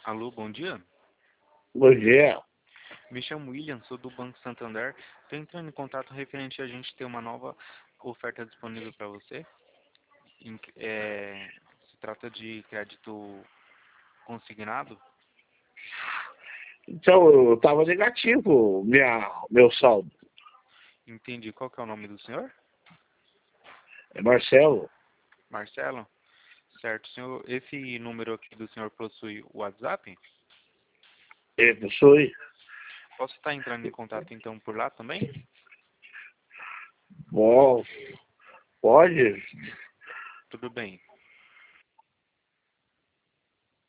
Alô, bom dia. Bom dia. Me chamo William, sou do Banco Santander. Estou entrando em contato referente a gente ter uma nova oferta disponível para você. Se trata de crédito consignado. Então, eu estava negativo, meu saldo. Entendi. Qual que é o nome do senhor? É Marcelo. Marcelo? Certo. Senhor, esse número aqui do senhor possui o WhatsApp? Eu sou. Posso estar entrando em contato então por lá também? Bom, pode? Tudo bem.